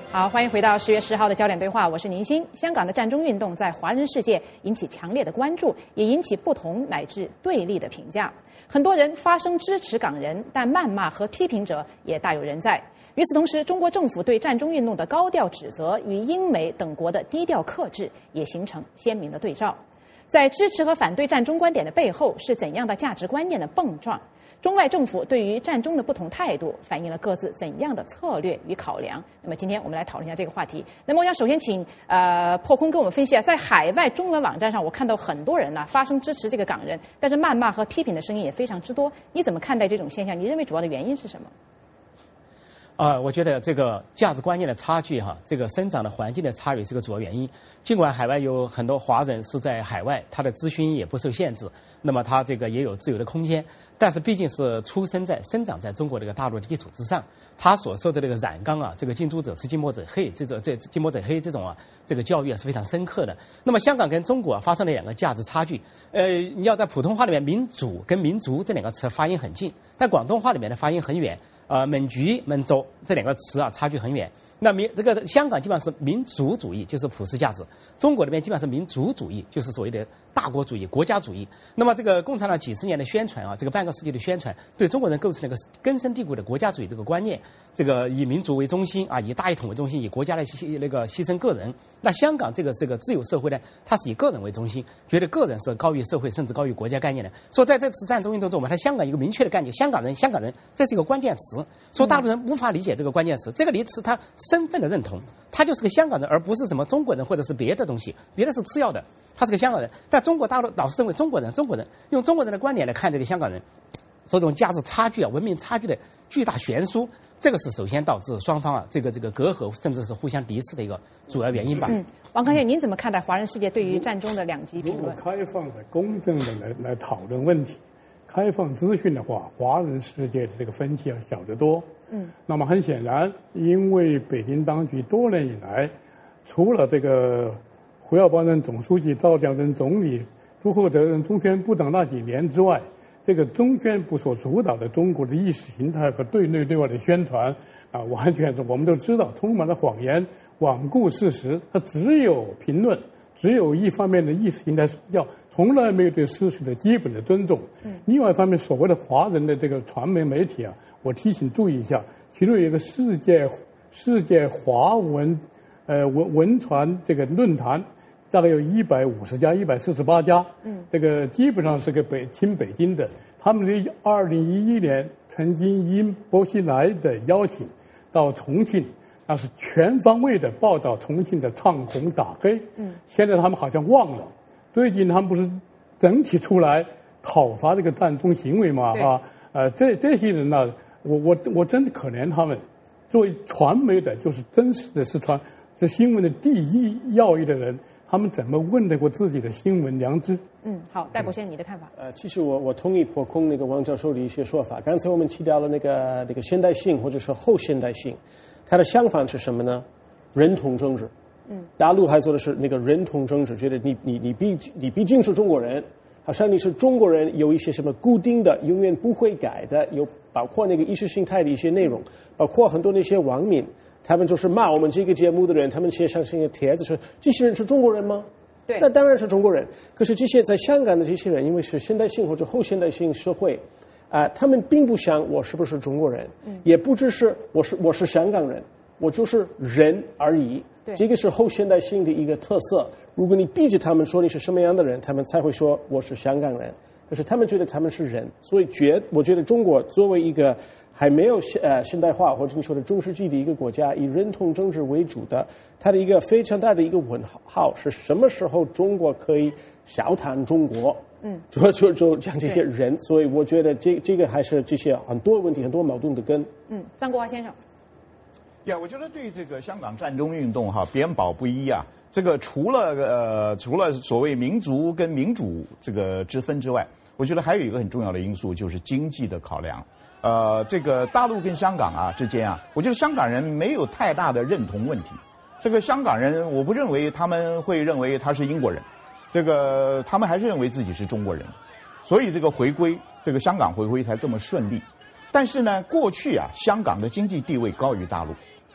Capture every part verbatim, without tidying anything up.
好，欢迎回到十月十号的焦点对话，我是宁鑫。香港的战中运动在华人世界引起强烈的关注，也引起不同乃至对立的评价。很多人发声支持港人，但谩骂和批评者也大有人在。与此同时，中国政府对战中运动的高调指责与英美等国的低调克制，也形成鲜明的对照。在支持和反对战中观点的背后，是怎样的价值观念的碰撞？中外政府对于战中的不同态度，反映了各自怎样的策略与考量。那么今天我们来讨论一下这个话题。那么我想首先请呃破空跟我们分析啊，在海外中文网站上，我看到很多人呢、啊、发声支持这个港人，但是谩骂和批评的声音也非常之多。你怎么看待这种现象？你认为主要的原因是什么？ 啊、呃，我觉得这个价值观念的差距哈，这个生长的环境的差异是个主要原因。尽管海外有很多华人是在海外，他的资讯也不受限制，那么他这个也有自由的空间，但是毕竟是出生在、生长在中国这个大陆的基础之上，他所受的这个染缸啊，这个近朱者赤，近墨者黑，这种这近墨者黑这种啊，这个教育啊是非常深刻的。那么香港跟中国啊发生了两个价值差距。呃，你要在普通话里面，民主跟民族这两个词发音很近，但广东话里面的发音很远。呃，民主、民族这两个词啊，差距很远。那民这个香港基本上是民族主义，就是普世价值；中国这边基本上是民族主义，就是所谓的大国主义、国家主义。那么这个共产党几十年的宣传啊，这个半个世纪的宣传，对中国人构成了一个根深蒂固的国家主义这个观念。这个以民族为中心啊，以大一统为中心，以国家来牺那个牺牲个人。那香港这个这个自由社会呢，它是以个人为中心，觉得个人是高于社会，甚至高于国家概念的。所以在这次战中运动中，我们看香港有一个明确的概念：香港人，香港人，这是一个关键词。说大陆人无法理解这个关键词，这个词他身份的认同，他就是个香港人，而不是什么中国人或者是别的东西，别的是次要的，他是个香港人。但中国大陆老是认为中国人，中国人用中国人的观点来看这个香港人，所以这种价值差距啊、文明差距的巨大悬殊，这个是首先导致双方啊这个这个隔阂，甚至是互相敌视的一个主要原因吧。 嗯，王康健，您怎么看待华人世界对于战中的两极评论？ 如果开放的、公正的来来讨论问题。开放资讯的话，华人世界的这个分歧要小得多。嗯，那么很显然，因为北京当局多年以来，除了这个胡耀邦任总书记、赵亮任总理、朱厚德任中宣部长那几年之外，这个中宣部所主导的中国的意识形态和对内对外的宣传啊，完全是我们都知道充满了谎言，罔顾事实，它只有评论。只有一方面的意识形态说教，从来没有对事实的基本的尊重。嗯，另外一方面，所谓的华人的这个传媒媒体啊，我提醒注意一下，其中有一个世界世界华文呃文文传这个论坛，大概有一百五十家、一百四十八家。嗯，这个基本上是个北亲北京的。他们的二零一一年曾经因薄熙来的邀请到重庆。那是全方位的报道重庆的唱红打黑，嗯，现在他们好像忘了，最近他们不是整体出来讨伐这个战中行为嘛，啊，呃，这这些人呢，我我我真的可怜他们，作为传媒的，就是真实的是传这新闻的第一要义的人，他们怎么问得过自己的新闻良知？ 嗯，好，戴博先生，你的看法？ 呃，其实我我同意破空那个王教授的一些说法。刚才我们提到了那个那个现代性或者说后现代性。它的相反是什么呢？人统政治。嗯，大陆还做的是那个人统政治，觉得你你你毕你毕竟是中国人，好像你是中国人，有一些什么固定的、永远不会改的，有包括那个意识形态的一些内容，包括很多那些网民，他们就是骂我们这个节目的人，他们写上些帖子说，这些人是中国人吗？ 对， 那当然是中国人。可是这些在香港的这些人，因为是现代性或者后现代性社会。啊、呃，他们并不想我是不是中国人，嗯、也不只是我是我是香港人，我就是人而已。 对， 这个是后现代性的一个特色。如果你逼着他们说你是什么样的人，他们才会说我是香港人。可是他们觉得他们是人，所以觉我觉得中国作为一个还没有呃现代化或者你说的中世纪的一个国家，以人统政治为主的，它的一个非常大的一个问号是什么时候中国可以小谈中国？嗯，主要就就讲这些人，所以我觉得这这个还是这些很多问题、很多矛盾的根。 嗯，张国华先生， 呀，我觉得对这个香港战中运动哈，编保不一啊。这个除了呃除了所谓民族跟民主这个之分之外，我觉得还有一个很重要的因素就是经济的考量。呃，这个大陆跟香港啊之间啊，我觉得香港人没有太大的认同问题。这个香港人，我不认为他们会认为他是英国人。这个他们还是认为自己是中国人，所以这个回归，这个香港回归才这么顺利。但是呢，过去啊，香港的经济地位高于大陆，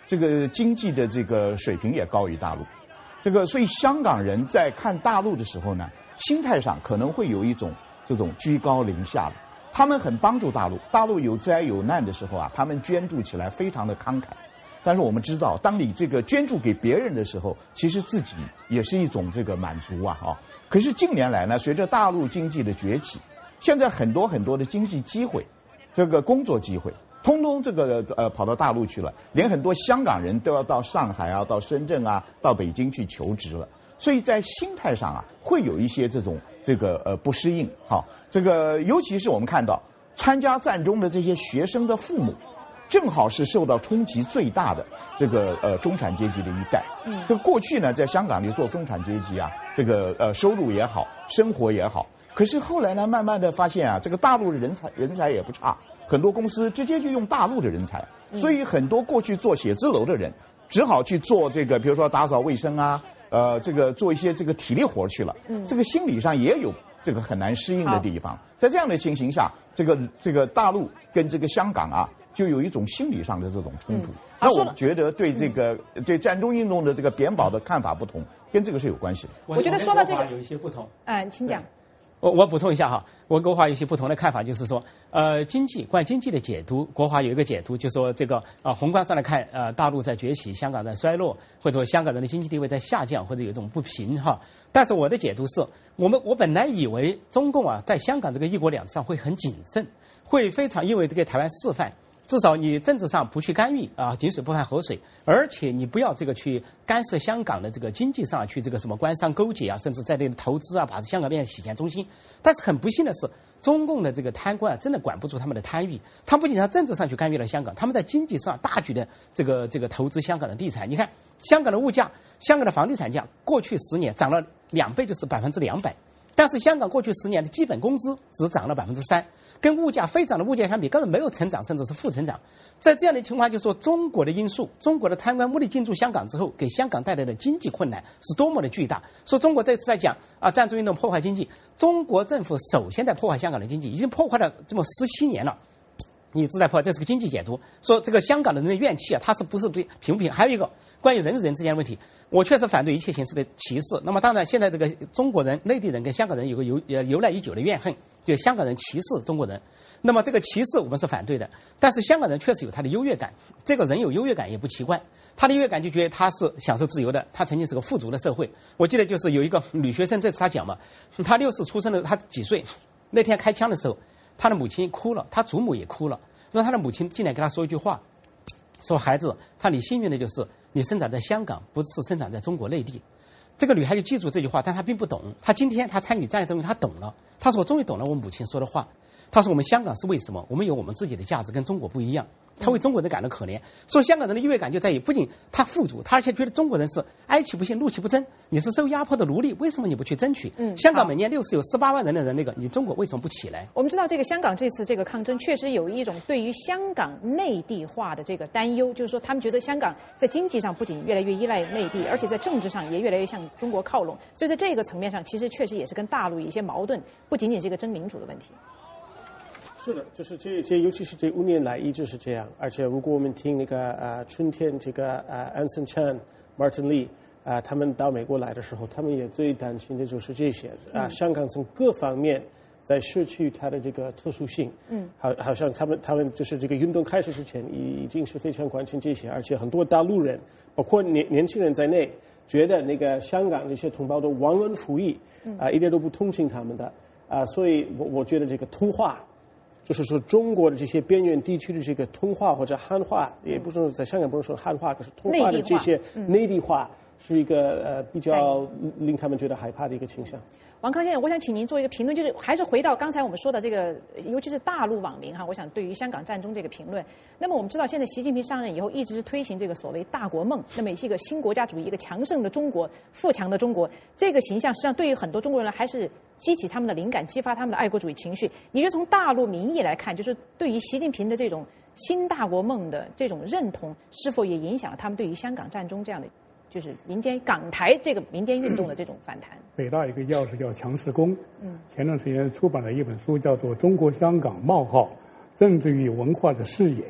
这个经济的这个水平也高于大陆。这个所以香港人在看大陆的时候呢，心态上可能会有一种这种居高临下的。他们很帮助大陆，大陆有灾有难的时候啊，他们捐助起来非常的慷慨。但是我们知道，当你这个捐助给别人的时候，其实自己也是一种这个满足啊，啊。可是近年来呢，随着大陆经济的崛起，现在很多很多的经济机会，这个工作机会，通通这个呃跑到大陆去了，连很多香港人都要到上海啊、到深圳啊、到北京去求职了。所以在心态上啊，会有一些这种这个呃不适应。好，这个尤其是我们看到参加战中的这些学生的父母，正好是受到冲击最大的这个呃中产阶级的一代。嗯，这个过去呢，在香港里做中产阶级啊，这个呃收入也好，生活也好。可是后来呢，慢慢的发现啊，这个大陆的人才人才也不差，很多公司直接就用大陆的人才，所以很多过去做写字楼的人，只好去做这个，比如说打扫卫生啊，呃，这个做一些这个体力活去了。嗯，这个心理上也有这个很难适应的地方。在这样的情形下，这个这个大陆跟这个香港啊，就有一种心理上的这种冲突。嗯、那我觉得对这个、嗯、对战中运动的这个贬保的看法不同，跟这个是有关系的。 我觉得说到这个有一些不同。 哎，请讲。 我我补充一下哈，我国华有一些不同的看法，就是说，呃，经济关于经济的解读，国华有一个解读，就是说这个啊、呃，宏观上来看，呃，大陆在崛起，香港在衰落，或者说香港人的经济地位在下降，或者有一种不平哈。但是我的解读是，我们我本来以为中共啊，在香港这个一国两制上会很谨慎，会非常因为这个台湾示范。至少你政治上不去干预啊，井水不犯河水，而且你不要这个去干涉香港的这个经济上去这个什么官商勾结啊，甚至在这里投资啊，把香港变成洗钱中心。但是很不幸的是，中共的这个贪官啊，真的管不住他们的贪欲，他不仅在政治上去干预了香港，他们在经济上大举的这个这个投资香港的地产。你看香港的物价，香港的房地产价过去十年涨了两倍，就是百分之两百。但是香港过去十年的基本工资只涨了百分之三，跟物价飞涨的物价相比，根本没有成长，甚至是负成长。在这样的情况，就说中国的因素，中国的贪官污吏进驻香港之后，给香港带来的经济困难是多么的巨大。说中国这次在讲啊，战争运动破坏经济，中国政府首先在破坏香港的经济，已经破坏了这么十七年了。你一直在破坏，这是个经济解读。说这个香港的人的怨气啊，他是不是平不平？还有一个关于人与人之间的问题，我确实反对一切形式的歧视。那么当然，现在这个中国人、内地人跟香港人有个由呃由来已久的怨恨，就香港人歧视中国人。那么这个歧视我们是反对的，但是香港人确实有他的优越感。这个人有优越感也不奇怪，他的优越感就觉得他是享受自由的，他曾经是个富足的社会。我记得就是有一个女学生，这次他讲嘛，他六四出生的，他几岁？那天开枪的时候，他的母亲哭了，他祖母也哭了。让他的母亲进来跟他说一句话，说孩子，他你幸运的就是你生长在香港，不是生长在中国内地。这个女孩就记住这句话，但她并不懂。她今天她参与战争，她懂了。她说我终于懂了我母亲说的话。她说我们香港是为什么？我们有我们自己的价值，跟中国不一样。他为中国人感到可怜，说香港人的优越感就在于，不仅他富足，他而且觉得中国人是哀其不幸，怒其不争，你是受压迫的奴隶，为什么你不去争取？嗯，香港每年六十有十八万人的人，那个你中国为什么不起来？ 我们知道这个香港这次这个抗争确实有一种对于香港内地化的这个担忧，就是说他们觉得香港在经济上不仅越来越依赖内地，而且在政治上也越来越向中国靠拢，所以在这个层面上，其实确实也是跟大陆有一些矛盾，不仅仅是一个争民主的问题。 是的，就是这这，尤其是这五年来一直是这样。而且如果我们听那个呃春天这个呃 Anson Chan、Martin Lee 啊、呃，他们到美国来的时候，他们也最担心的就是这些啊、呃，香港从各方面在失去它的这个特殊性。嗯，好，好像他们他们就是这个运动开始之前已经是非常关心这些，而且很多大陆人，包括年年轻人在内，觉得那个香港这些同胞都忘恩负义，啊、呃，一点都不同情他们的啊、呃，所以我我觉得这个通话。就是说，中国的这些边缘地区的这个通话或者汉化，也不是在香港不能说汉化，可是通话的这些内地化是一个呃比较令他们觉得害怕的一个倾向。 王康先生，我想请您做一个评论，就是还是回到刚才我们说的这个，尤其是大陆网民哈，我想对于香港战争这个评论。那么我们知道，现在习近平上任以后，一直是推行这个所谓大国梦，那么也是一个新国家主义，一个强盛的中国、富强的中国，这个形象实际上对于很多中国人还是激起他们的灵感，激发他们的爱国主义情绪。你觉得从大陆民意来看，就是对于习近平的这种新大国梦的这种认同，是否也影响了他们对于香港战争这样的？就是民间港台这个民间运动的这种反弹。 北大一个教授叫强世功，嗯，前段时间出版了一本书，叫做《中国香港冒号政治与文化的视野》，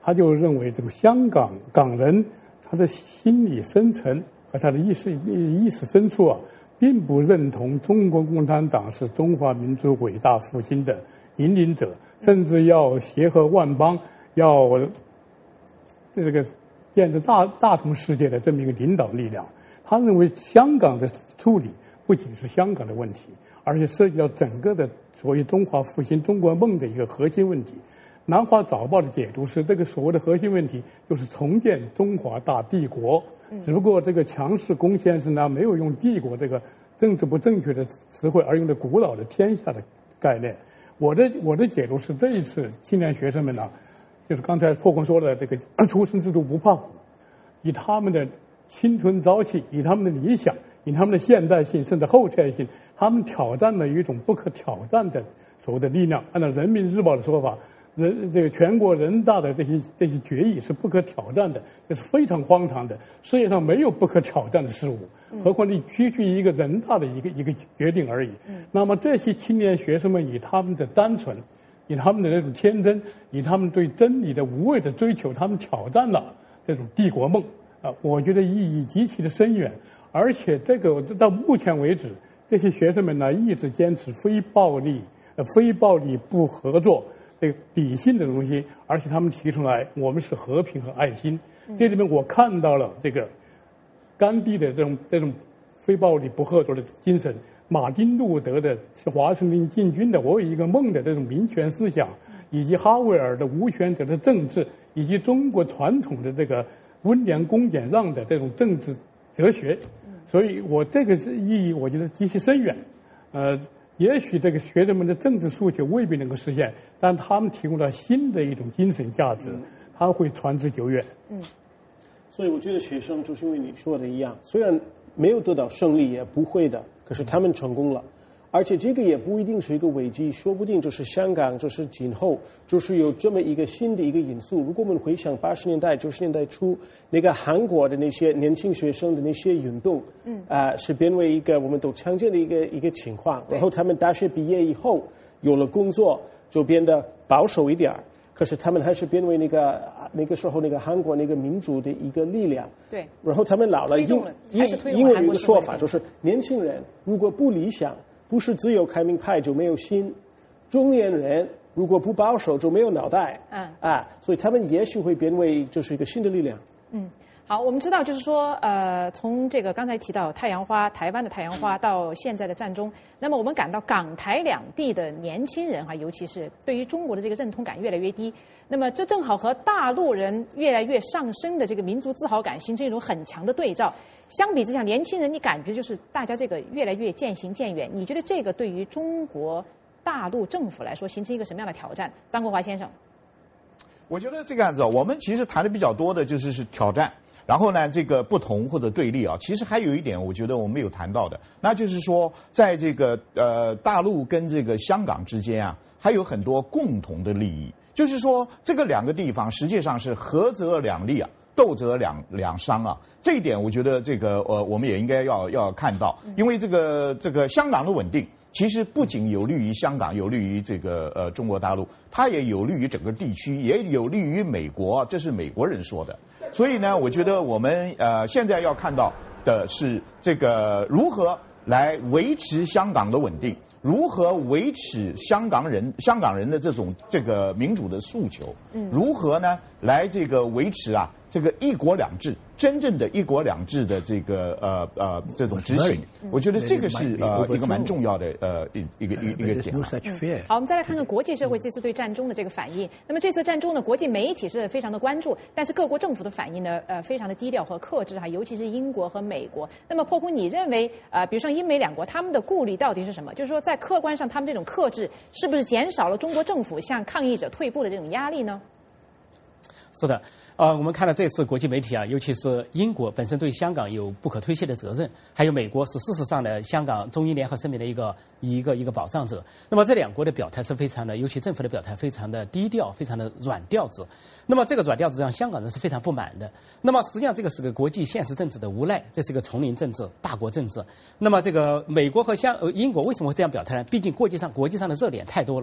他就认为这个香港港人他的心理深层和他的意识意识深处啊，并不认同中国共产党是中华民族伟大复兴的引领者，甚至要协和万邦，要这个建设大大同世界的这么一个领导力量。他认为香港的处理不仅是香港的问题，而且涉及到整个的所谓中华复兴中国梦的一个核心问题。南华早报的解读是，这个所谓的核心问题就是重建中华大帝国，只不过这个强势龚先生呢没有用帝国这个政治不正确的词汇，而用的古老的天下的概念。我的我的解读是，这一次青年学生们呢，就是刚才破空说的这个初生之犊不怕虎，以他们的青春朝气，以他们的理想，以他们的现代性甚至后拆性，他们挑战了一种不可挑战的所谓的力量。按照人民日报的说法，人这个全国人大的这些这些决议是不可挑战的，这是非常荒唐的。世界上没有不可挑战的事物，何况你区区一个人大的一个一个决定而已。那么这些青年学生们以他们的单纯，以他们的那种天真，以他们对真理的无畏的追求，他们挑战了这种帝国梦啊！我觉得意义极其的深远。而且这个到目前为止，这些学生们呢一直坚持非暴力、呃非暴力不合作。这个理性的东西，而且他们提出来，我们是和平和爱心。这里面我看到了这个甘地的这种这种非暴力不合作的精神，马丁路德的华盛顿进军的我有一个梦的这种民权思想，以及哈维尔的无权者的政治，以及中国传统的这个温良恭俭让的这种政治哲学。所以我这个意义我觉得极其深远。呃。也许这个学生们的政治诉求未必能够实现，但他们提供了新的一种精神价值，它会传之久远。 嗯，所以我觉得学生就是因为你说的一样，虽然没有得到胜利，也不会的，可是他们成功了。而且这个也不一定是一个危机，说不定就是香港，就是今后就是有这么一个新的一个因素。如果我们回想八十年代、九十年代初那个韩国的那些年轻学生的那些运动，嗯，啊、呃，是变为一个我们都常见的一个一个情况。然后他们大学毕业以后有了工作，就变得保守一点儿。可是他们还是变为那个那个时候那个韩国那个民主的一个力量。对。然后他们老了，因因因为有一个说法就是，年轻人如果不理想。不是自由开明派就没有心，中年人如果不保守就没有脑袋。嗯啊，所以他们也许会变为就是一个新的力量。 嗯，好，我们知道就是说，呃，从这个刚才提到太阳花，台湾的太阳花到现在的战中，那么我们感到港台两地的年轻人哈，尤其是对于中国的这个认同感越来越低。那么这正好和大陆人越来越上升的这个民族自豪感形成一种很强的对照。相比之下，年轻人你感觉就是大家这个越来越渐行渐远。你觉得这个对于中国大陆政府来说形成一个什么样的挑战？张国华先生， 我觉得这个样子，我们其实谈的比较多的就是是挑战，然后呢，这个不同或者对立啊，其实还有一点，我觉得我们没有谈到的，那就是说，在这个呃大陆跟这个香港之间啊，还有很多共同的利益，就是说这个两个地方实际上是合则两利啊。斗则两两伤啊，这一点我觉得这个呃我们也应该要要看到，因为这个这个香港的稳定，其实不仅有利于香港，有利于这个呃中国大陆，它也有利于整个地区，也有利于美国，这是美国人说的。所以呢，我觉得我们呃现在要看到的是这个如何来维持香港的稳定。如何维持香港人香港人的这种这个民主的诉求？嗯，如何呢来这个维持啊这个一国两制真正的一国两制的这个呃呃这种执行？我觉得这个是呃一个蛮重要的呃一一个一一个点。 好，我们再来看看国际社会这次对战中的这个反应。那么这次战中呢，国际媒体是非常的关注，但是各国政府的反应呢，呃，非常的低调和克制哈，尤其是英国和美国。那么破空，你认为呃，比如说英美两国他们的顾虑到底是什么？就是说在在客观上，他们这种克制是不是减少了中国政府向抗议者退步的这种压力呢？ 是的，呃，我们看到这次国际媒体啊，尤其是英国本身对香港有不可推卸的责任，还有美国是事实上的香港中英联合声明的一个一个一个保障者。那么这两国的表态是非常的，尤其政府的表态非常的低调，非常的软调子。那么这个软调子让香港人是非常不满的。那么实际上这个是个国际现实政治的无奈，这是个丛林政治、大国政治。那么这个美国和香呃英国为什么会这样表态呢？毕竟国际上国际上的热点太多了。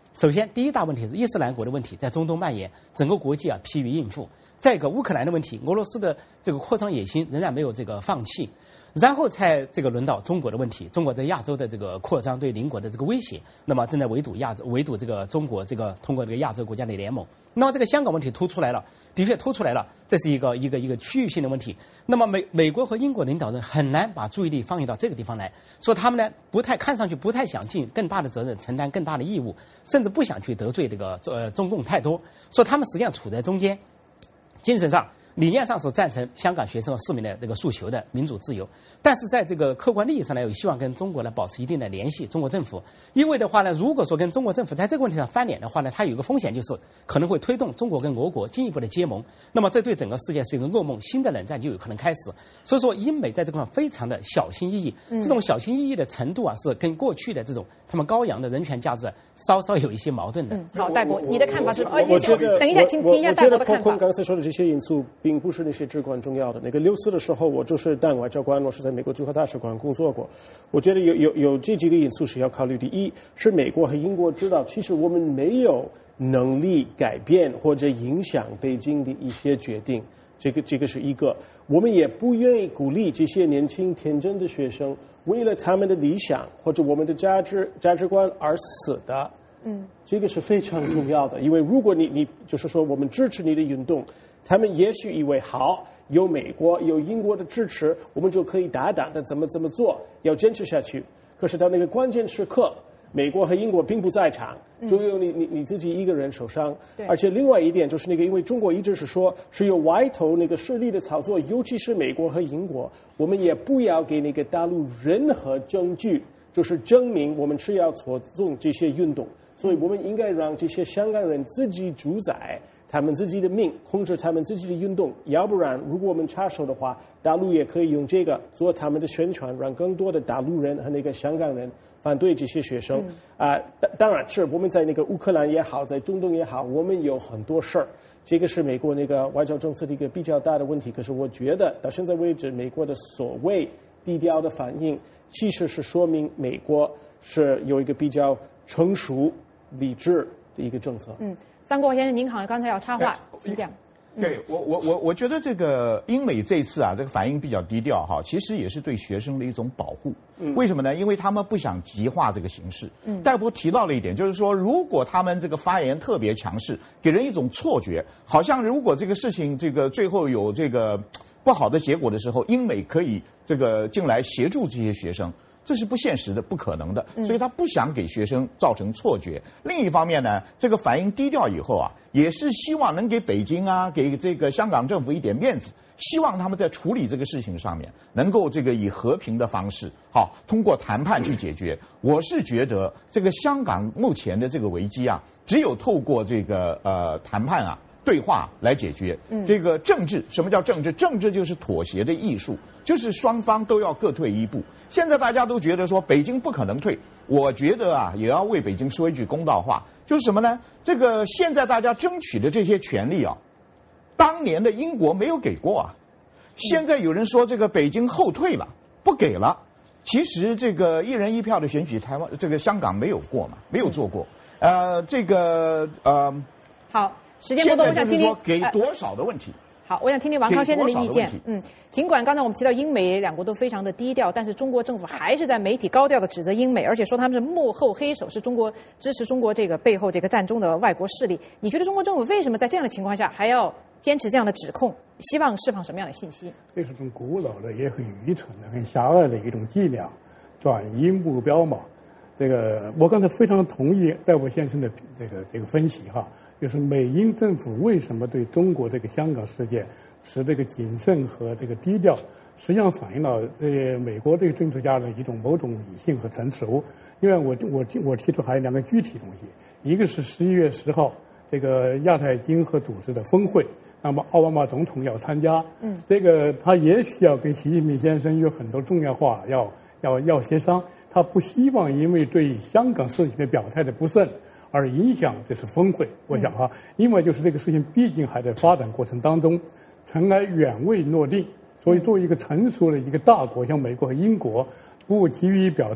首先，第一大问题是伊斯兰国的问题在中东蔓延，整个国际啊疲于应付。再一个，乌克兰的问题，俄罗斯的这个扩张野心仍然没有这个放弃。然后才这个轮到中国的问题，中国在亚洲的这个扩张对邻国的这个威胁，那么正在围堵亚洲，围堵这个中国这个通过这个亚洲国家的联盟。那么这个香港问题突出来了，的确突出来了，这是一个一个一个区域性的问题。那么美美国和英国领导人很难把注意力放移到这个地方来，说他们呢不太看上去不太想尽更大的责任，承担更大的义务，甚至不想去得罪这个呃中共太多，说他们实际上处在中间，精神上。理念上是赞成香港学生和市民的这个诉求的民主自由，但是在这个客观利益上呢，有希望跟中国呢保持一定的联系。中国政府，因为的话呢，如果说跟中国政府在这个问题上翻脸的话呢，它有一个风险就是可能会推动中国跟俄国进一步的结盟，那么这对整个世界是一个噩梦，新的冷战就有可能开始。所以说，英美在这块非常的小心翼翼，这种小心翼翼的程度啊，是跟过去的这种他们高扬的人权价值稍稍有一些矛盾的。 嗯，好，戴博，你的看法是？ 而且等一下，请听一下戴博的看法。 我刚才说的这些因素，并不是那些至关重要的。那个六四的时候，我就是当外交官，我是在美国驻华大使馆工作过。我觉得有有有这几个因素是要考虑的。一是美国和英国知道，其实我们没有能力改变或者影响北京的一些决定。这个这个是一个，我们也不愿意鼓励这些年轻天真的学生为了他们的理想或者我们的价值价值观而死的。嗯，这个是非常重要的，因为如果你你就是说我们支持你的运动，他们也许以为好，有美国有英国的支持，我们就可以大胆的怎么怎么做，要坚持下去。可是到那个关键时刻，美国和英国并不在场，只有你你你自己一个人受伤。而且另外一点就是那个，因为中国一直是说是有外头那个势力的操作，尤其是美国和英国，我们也不要给那个大陆任何证据，就是证明我们是要操纵这些运动。所以我们应该让这些香港人自己主宰他们自己的命，控制他们自己的运动，要不然如果我们插手的话，大陆也可以用这个做他们的宣传，让更多的大陆人和那个香港人反对这些学生。啊、嗯呃，当然是我们在那个乌克兰也好，在中东也好，我们有很多事儿，这个是美国那个外交政策的一个比较大的问题。可是我觉得到现在为止，美国的所谓低调的反应，其实是说明美国是有一个比较成熟理智的一个政策。 嗯，张国先生，您好像刚才要插话，请讲。 对我我我我觉得这个英美这次啊，这个反应比较低调哈，其实也是对学生的一种保护。嗯，为什么呢？因为他们不想极化这个形势。嗯，戴博提到了一点，就是说，如果他们这个发言特别强势，给人一种错觉，好像如果这个事情这个最后有这个不好的结果的时候，英美可以这个进来协助这些学生。这是不现实的，不可能的，所以他不想给学生造成错觉。另一方面呢，这个反应低调以后啊，也是希望能给北京啊，给这个香港政府一点面子，希望他们在处理这个事情上面能够这个以和平的方式，好，通过谈判去解决。我是觉得这个香港目前的这个危机啊，只有透过这个呃谈判啊。对话来解决。嗯，这个政治，什么叫政治？政治就是妥协的艺术，就是双方都要各退一步。现在大家都觉得说北京不可能退，我觉得啊，也要为北京说一句公道话，就是什么呢？这个现在大家争取的这些权利啊，当年的英国没有给过啊。现在有人说这个北京后退了，不给了。其实这个一人一票的选举，台湾这个香港没有过嘛，没有做过。呃，这个呃， 好。时间不多，我想听听给多少的问题。 好，我想听听王康先生的意见。嗯，尽管刚才我们提到英美两国都非常的低调，但是中国政府还是在媒体高调的指责英美，而且说他们是幕后黑手，是中国支持中国这个背后这个战中的外国势力。你觉得中国政府为什么在这样的情况下还要坚持这样的指控？希望释放什么样的信息？ 这是种古老的、也很愚蠢的、很狭隘的一种伎俩，转移目标嘛。这个我刚才非常同意戴博先生的这个这个分析哈。就是美英政府为什么对中国这个香港事件持这个谨慎和这个低调，实际上反映了呃美国对政治家的一种某种理性和成熟。因为我我我提出还有两个具体东西，一个是十一月十号这个亚太经合组织的峰会，那么奥巴马总统要参加，嗯，这个他也许要跟习近平先生有很多重要话要要要协商，他不希望因为对香港事情的表态的不慎。而影响这次峰会，我想哈，因为就是这个事情毕竟还在发展过程当中，尘埃远未落定，所以作为一个成熟的一个大国，像美国和英国，不急于表态，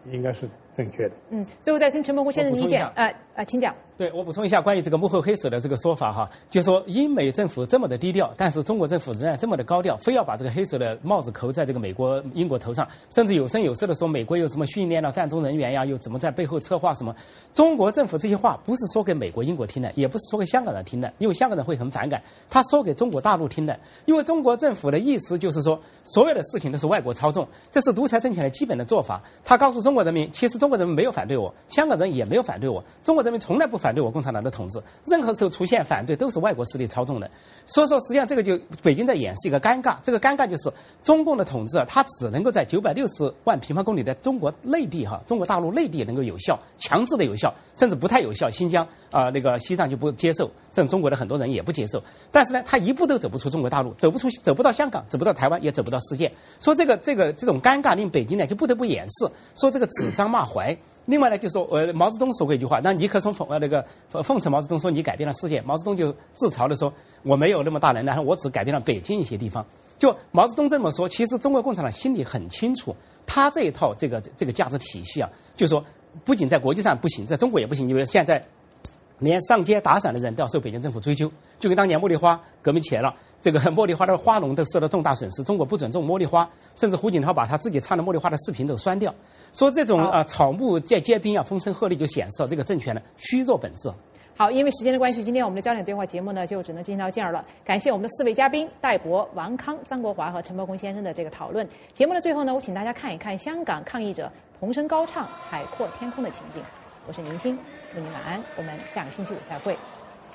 应该是正确的。 嗯，最后再听陈伯公先生的意见，呃呃，请讲。 对，我补充一下关于这个幕后黑手的这个说法哈，就是说英美政府这么的低调，但是中国政府仍然这么的高调，非要把这个黑手的帽子扣在这个美国、英国头上，甚至有声有色的说美国有什么训练了战争人员呀，又怎么在背后策划什么。中国政府这些话不是说给美国、英国听的，也不是说给香港人听的，因为香港人会很反感。他说给中国大陆听的，因为中国政府的意思就是说，所有的事情都是外国操纵，这是独裁政权的基本的做法。他告诉中国人民，其实中国人民没有反对我，香港人也没有反对我，中国人民从来不反对我共产党的统治，任何时候出现反对都是外国势力操纵的。所以说，实际上这个就北京在演示一个尴尬，这个尴尬就是中共的统治啊，它只能够在九百六十万平方公里的中国内地哈，中国大陆内地能够有效，强制的有效，甚至不太有效。新疆啊、呃，那个西藏就不接受，甚至中国的很多人也不接受。但是呢，他一步都走不出中国大陆，走不出，走不到香港，走不到台湾，也走不到世界。说这个这个这种尴尬令北京呢就不得不掩饰，说这个指桑骂槐。另外呢，就说呃，毛泽东说过一句话，那尼克松讽呃那个讽刺毛泽东说你改变了世界，毛泽东就自嘲的说我没有那么大能耐，我只改变了北京一些地方。就毛泽东这么说，其实中国共产党心里很清楚，他这一套这个这个价值体系啊，就说不仅在国际上不行，在中国也不行，因为现在连上街打伞的人都要受北京政府追究，就跟当年茉莉花革命起来了，这个茉莉花的花农都受到重大损失，中国不准种茉莉花，甚至胡锦涛把他自己唱的茉莉花的视频都删掉，说这种啊、呃、草木皆皆兵啊，风声鹤唳，就显示了这个政权的虚弱本质。 好，因为时间的关系，今天我们的焦点对话节目呢就只能进行到这儿了。感谢我们的四位嘉宾戴博、王康、张国华和陈伯公先生的这个讨论。节目的最后呢，我请大家看一看香港抗议者同声高唱《海阔天空》的情景。我是林欣，祝您晚安，我们下个星期五再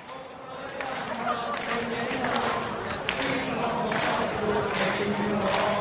会。Thank you.